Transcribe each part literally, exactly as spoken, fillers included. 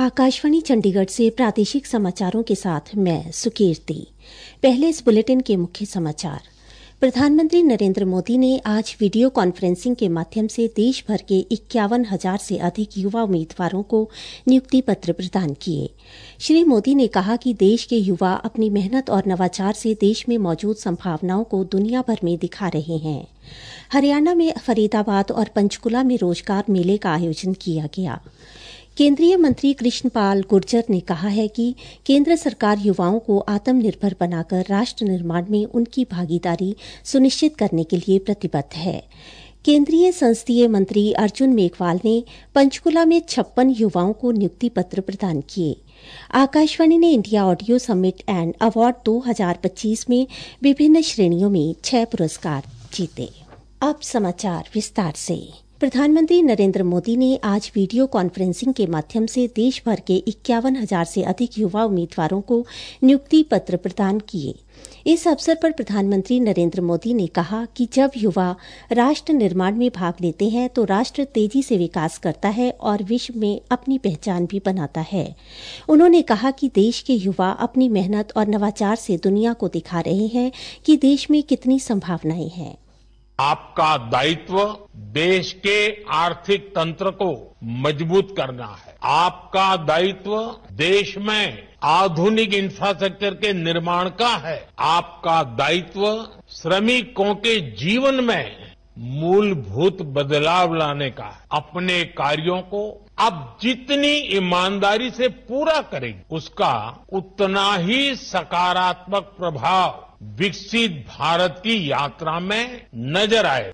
आकाशवाणी चंडीगढ़ से प्रादेशिक समाचारों के साथ मैं सुकीर्ति। पहले इस बुलेटिन के मुख्य समाचार। प्रधानमंत्री नरेंद्र मोदी ने आज वीडियो कॉन्फ्रेंसिंग के माध्यम से देश भर के इक्यावन हजार से अधिक युवा उम्मीदवारों को नियुक्ति पत्र प्रदान किए। श्री मोदी ने कहा कि देश के युवा अपनी मेहनत और नवाचार से देश में मौजूद संभावनाओं को दुनिया भर में दिखा रहे हैं। हरियाणा में फरीदाबाद और पंचकुला में रोजगार मेले का आयोजन किया गया। केंद्रीय मंत्री कृष्णपाल गुर्जर ने कहा है कि केंद्र सरकार युवाओं को आत्मनिर्भर बनाकर राष्ट्र निर्माण में उनकी भागीदारी सुनिश्चित करने के लिए प्रतिबद्ध है। केंद्रीय संसदीय मंत्री अर्जुन मेघवाल ने पंचकुला में छप्पन युवाओं को नियुक्ति पत्र प्रदान किए। आकाशवाणी ने India audio summit and award दो हज़ार पच्चीस में विभिन्न श्रेणियों में छह पुरस्कार जीते। अब समाचार विस्तार से। प्रधानमंत्री नरेंद्र मोदी ने आज वीडियो कॉन्फ्रेंसिंग के माध्यम से देश भर के इक्यावन हजार से अधिक युवा उम्मीदवारों को नियुक्ति पत्र प्रदान किए। इस अवसर पर प्रधानमंत्री नरेंद्र मोदी ने कहा कि जब युवा राष्ट्र निर्माण में भाग लेते हैं तो राष्ट्र तेजी से विकास करता है और विश्व में अपनी पहचान भी बनाता है। उन्होंने कहा कि देश के युवा अपनी मेहनत और नवाचार से दुनिया को दिखा रहे हैं कि देश में कितनी संभावनाएं हैं। आपका दायित्व देश के आर्थिक तंत्र को मजबूत करना है। आपका दायित्व देश में आधुनिक इंफ्रास्ट्रक्चर के निर्माण का है। आपका दायित्व श्रमिकों के जीवन में मूलभूत बदलाव लाने का है। अपने कार्यों को आप जितनी ईमानदारी से पूरा करेंगे, उसका उतना ही सकारात्मक प्रभाव विकसित भारत की यात्रा में नजर आए।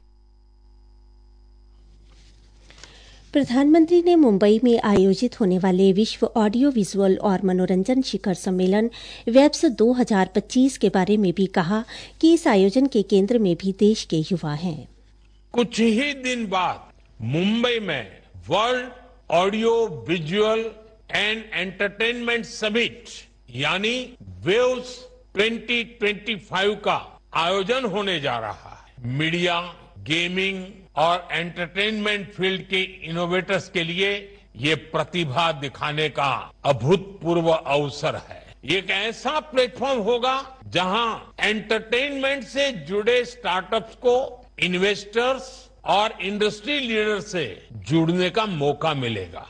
प्रधानमंत्री ने मुंबई में आयोजित होने वाले विश्व ऑडियो विजुअल और मनोरंजन शिखर सम्मेलन वेब्स दो हज़ार पच्चीस के बारे में भी कहा कि इस आयोजन के केंद्र में भी देश के युवा हैं। कुछ ही दिन बाद मुंबई में world audio visual and entertainment summit यानी वेव्स ट्वेंटी ट्वेंटी फाइव का आयोजन होने जा रहा है। मीडिया, गेमिंग और एंटरटेनमेंट फील्ड के इनोवेटर्स के लिए ये प्रतिभा दिखाने का अभूतपूर्व अवसर है। ये एक ऐसा प्लेटफॉर्म होगा जहां एंटरटेनमेंट से जुड़े स्टार्टअप्स को इन्वेस्टर्स और इंडस्ट्री लीडर से जुड़ने का मौका मिलेगा।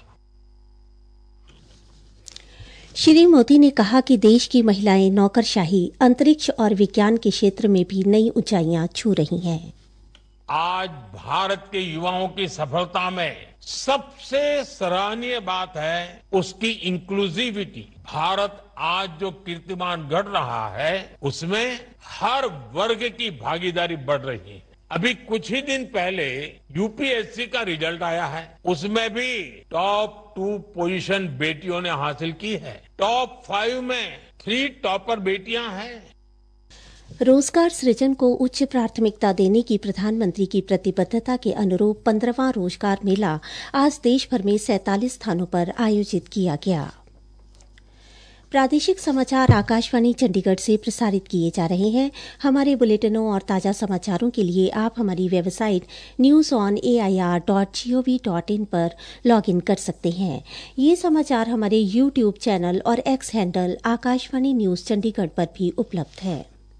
श्री मोदी ने कहा कि देश की महिलाएं नौकरशाही, अंतरिक्ष और विज्ञान के क्षेत्र में भी नई ऊंचाइयां छू रही हैं। आज भारत के युवाओं की सफलता में सबसे सराहनीय बात है उसकी इंक्लूसिविटी। भारत आज जो कीर्तिमान गढ़ रहा है उसमें हर वर्ग की भागीदारी बढ़ रही है। अभी कुछ ही दिन पहले यूपीएससी का रिजल्ट आया है, उसमें भी टॉप टू पोजीशन बेटियों ने हासिल की है। टॉप फाइव में थ्री टॉपर बेटियां हैं। रोजगार सृजन को उच्च प्राथमिकता देने की प्रधानमंत्री की प्रतिबद्धता के अनुरूप पंद्रहवां रोजगार मेला आज देश भर में सैंतालीस स्थानों पर आयोजित किया गया। प्रादेशिक समाचार आकाशवाणी चंडीगढ़ से प्रसारित किए जा रहे हैं। हमारे बुलेटिनों और ताजा समाचारों के लिए आप हमारी website news on A I R dot G O V dot in पर लॉग इन कर सकते हैं। ये समाचार हमारे यूट्यूब चैनल और X handle Akashvani news Chandigarh पर भी उपलब्ध है।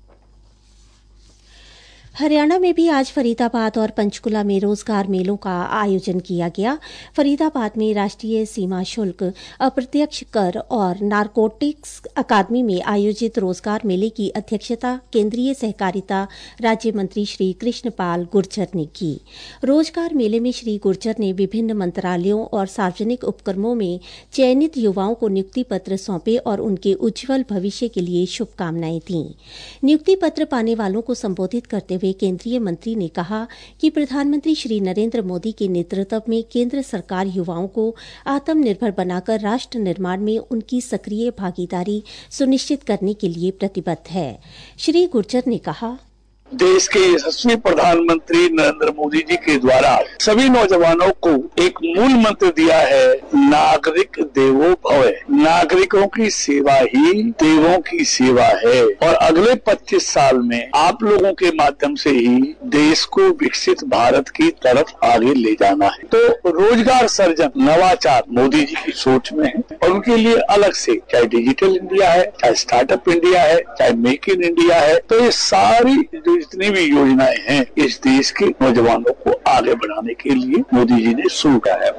हरियाणा में भी आज फरीदाबाद और पंचकुला में रोजगार मेलों का आयोजन किया गया। फरीदाबाद में राष्ट्रीय सीमा शुल्क, अप्रत्यक्ष कर और नारकोटिक्स अकादमी में आयोजित रोजगार मेले की अध्यक्षता केंद्रीय सहकारिता राज्य मंत्री श्री कृष्णपाल गुर्जर ने की। रोजगार मेले में श्री गुर्जर ने विभिन्न मंत्रालयों और सार्वजनिक उपक्रमों में चयनित युवाओं को नियुक्ति पत्र सौंपे और उनके उज्जवल भविष्य के लिए शुभकामनाएं दी। नियुक्ति पत्र पाने वालों को संबोधित करते हुए केंद्रीय मंत्री ने कहा कि प्रधानमंत्री श्री नरेंद्र मोदी के नेतृत्व में केंद्र सरकार युवाओं को आत्मनिर्भर बनाकर राष्ट्र निर्माण में उनकी सक्रिय भागीदारी सुनिश्चित करने के लिए प्रतिबद्ध है। श्री गुर्जर ने कहा, देश के यशस्वी प्रधानमंत्री नरेंद्र मोदी जी के द्वारा सभी नौजवानों को एक मूल मंत्र दिया है, नागरिक देवो भव। नागरिकों की सेवा ही देवों की सेवा है और अगले पच्चीस साल में आप लोगों के माध्यम से ही देश को विकसित भारत की तरफ आगे ले जाना है। तो रोजगार सर्जन, नवाचार मोदी जी की सोच में है और उनके लिए अलग से, चाहे डिजिटल इंडिया है, चाहे स्टार्टअप इंडिया है, चाहे मेक इन इंडिया है, तो ये सारी जितनी भी योजनाएं हैं इस देश के नौजवानों को आगे बढ़ाने के लिए मोदी जी ने शुरू किया है।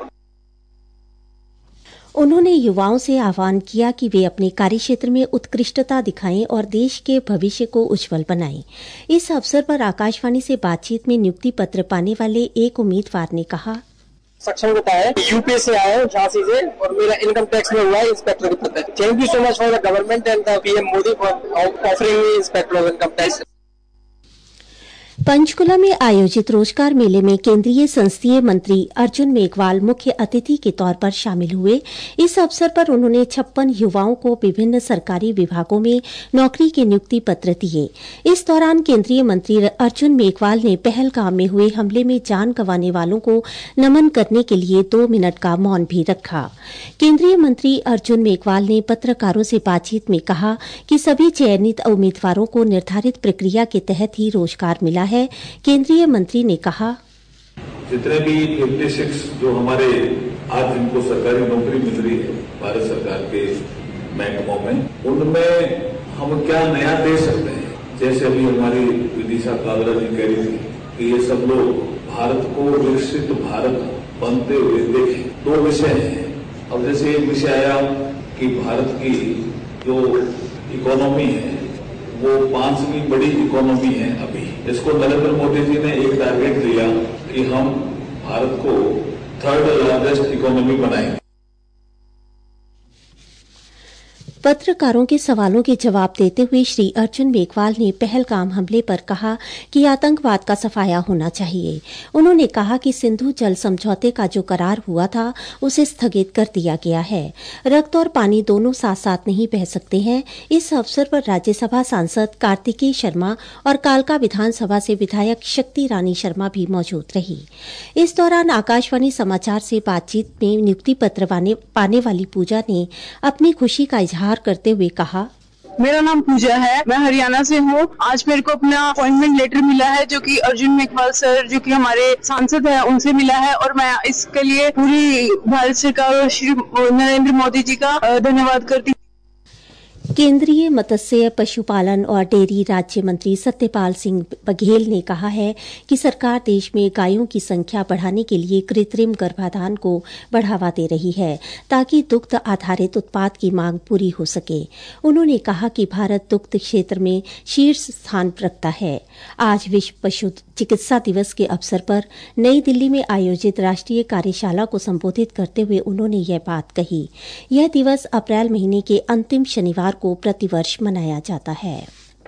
उन्होंने युवाओं से आह्वान किया कि वे अपने कार्यक्षेत्र में उत्कृष्टता दिखाएं और देश के भविष्य को उज्जवल बनाएं। इस अवसर पर आकाशवाणी से बातचीत में नियुक्ति पत्र पाने वाले एक उम्मीदवार ने कहा, सक्षम होता है, यूपी से आया हूँ झांसी से और मेरा इनकम टैक्स में हुआ है इंस्पेक्टर का पद। Thank you so much for the government and the PM Modi for offering me inspector of income tax. Panchkula में आयोजित रोजगार मेले में केंद्रीय संसदीय मंत्री अर्जुन मेघवाल मुख्य अतिथि के तौर पर शामिल हुए। इस अवसर पर उन्होंने छप्पन युवाओं को विभिन्न सरकारी विभागों में नौकरी के नियुक्ति पत्र दिए। इस दौरान केंद्रीय मंत्री अर्जुन मेघवाल ने पहलगाम में हुए हमले में जान गंवाने वालों को नमन करने के लिए दो मिनट का मौन भी रखा। केंद्रीय मंत्री अर्जुन मेघवाल ने पत्रकारों से बातचीत में कहा कि सभी चयनित उम्मीदवारों को निर्धारित प्रक्रिया के तहत ही रोजगार मिला है। केंद्रीय मंत्री ने कहा, जितने भी छप्पन जो हमारे आज जिनको सरकारी नौकरी मिल रही है भारत सरकार के महकमों में, उनमें हम क्या नया दे सकते हैं। जैसे अभी हमारी विदिशा कागरा जी कह रही थी कि ये सब लोग भारत को विकसित भारत बनते हुए देखें। दो विषय हैं। अब जैसे एक विषय आया कि भारत की जो इकोनॉमी है वो पांचवी बड़ी इकोनॉमी है अभी। इसको नरेंद्र मोदी जी ने एक टारगेट दिया कि हम भारत को थर्ड लार्जेस्ट इकोनॉमी बनाएंगे। पत्रकारों के सवालों के जवाब देते हुए श्री अर्जुन मेघवाल ने पहलगाम हमले पर कहा कि आतंकवाद का सफाया होना चाहिए। उन्होंने कहा कि सिंधु जल समझौते का जो करार हुआ था उसे स्थगित कर दिया गया है। रक्त और पानी दोनों साथ साथ नहीं बह सकते हैं। इस अवसर पर राज्यसभा सांसद कार्तिकेय शर्मा और कालका विधानसभा से विधायक शक्ति रानी शर्मा भी मौजूद रही। इस दौरान आकाशवाणी समाचार से बातचीत में नियुक्ति पत्र पाने वाली पूजा ने अपनी खुशी का इजहार करते हुए कहा, मेरा नाम पूजा है, मैं हरियाणा से हूँ। आज मेरे को अपना अपॉइंटमेंट लेटर मिला है जो कि अर्जुन मेघवाल सर जो कि हमारे सांसद हैं उनसे मिला है और मैं इसके लिए पूरी भारत सरकार और श्री नरेंद्र मोदी जी का धन्यवाद करती हूँ। केंद्रीय मत्स्य पशुपालन और डेयरी राज्य मंत्री सत्यपाल सिंह बघेल ने कहा है कि सरकार देश में गायों की संख्या बढ़ाने के लिए कृत्रिम गर्भाधान को बढ़ावा दे रही है ताकि दुग्ध आधारित उत्पाद की मांग पूरी हो सके। उन्होंने कहा कि भारत दुग्ध क्षेत्र में शीर्ष स्थान रखता है। आज विश्व पशु चिकित्सा दिवस के अवसर पर नई दिल्ली में आयोजित राष्ट्रीय कार्यशाला को संबोधित करते हुए उन्होंने यह बात कही। यह दिवस अप्रैल महीने के अंतिम शनिवार को प्रतिवर्ष मनाया जाता है।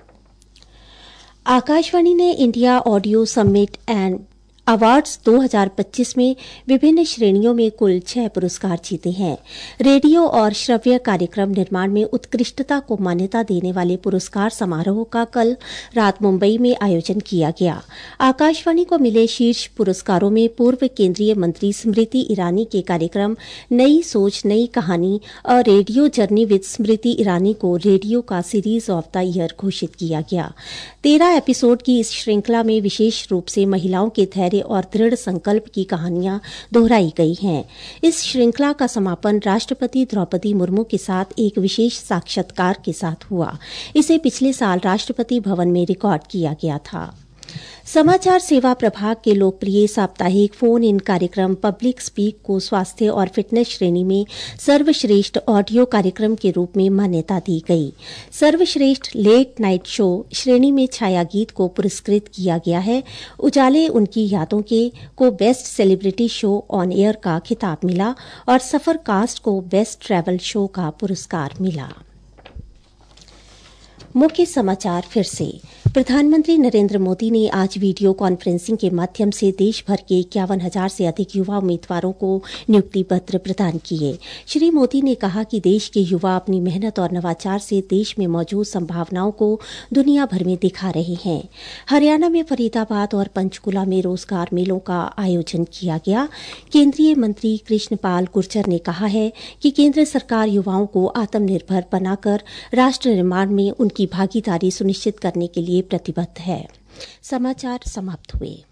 आकाशवाणी ने India audio summit and awards दो हज़ार पच्चीस में विभिन्न श्रेणियों में कुल छह पुरस्कार जीते हैं। रेडियो और श्रव्य कार्यक्रम निर्माण में उत्कृष्टता को मान्यता देने वाले पुरस्कार समारोह का कल रात मुंबई में आयोजन किया गया। आकाशवाणी को मिले शीर्ष पुरस्कारों में पूर्व केंद्रीय मंत्री स्मृति ईरानी के कार्यक्रम नई सोच नई कहानी और radio journey with Smriti Irani को रेडियो का सीरीज ऑफ द ईयर घोषित किया गया। तेरह एपिसोड की इस श्रृंखला में विशेष रूप से महिलाओं के धैर्य और दृढ़ संकल्प की कहानियां दोहराई गई हैं। इस श्रृंखला का समापन राष्ट्रपति द्रौपदी मुर्मू के साथ एक विशेष साक्षात्कार के साथ हुआ। इसे पिछले साल राष्ट्रपति भवन में रिकॉर्ड किया गया था। समाचार सेवा प्रभाग के लोकप्रिय साप्ताहिक फोन इन कार्यक्रम पब्लिक स्पीक को स्वास्थ्य और फिटनेस श्रेणी में सर्वश्रेष्ठ ऑडियो कार्यक्रम के रूप में मान्यता दी गई। सर्वश्रेष्ठ लेट नाइट शो श्रेणी में छाया गीत को पुरस्कृत किया गया है। उजाले उनकी यादों के को best celebrity show on air का खिताब मिला और सफर कास्ट को बेस्ट ट्रैवल शो का पुरस्कार मिला। मुख्य समाचार फिर से। प्रधानमंत्री नरेंद्र मोदी ने आज वीडियो कॉन्फ्रेंसिंग के माध्यम से देश भर के इक्यावन हजार से अधिक युवा उम्मीदवारों को नियुक्ति पत्र प्रदान किए। श्री मोदी ने कहा कि देश के युवा अपनी मेहनत और नवाचार से देश में मौजूद संभावनाओं को दुनिया भर में दिखा रहे हैं। हरियाणा में फरीदाबाद और पंचकुला में रोजगार मेलों का आयोजन किया गया। केंद्रीय मंत्री कृष्णपाल गुर्जर ने कहा है कि केंद्र सरकार युवाओं को आत्मनिर्भर बनाकर राष्ट्र निर्माण में उनकी भागीदारी सुनिश्चित करने के लिए प्रतिबद्ध है। समाचार समाप्त हुए।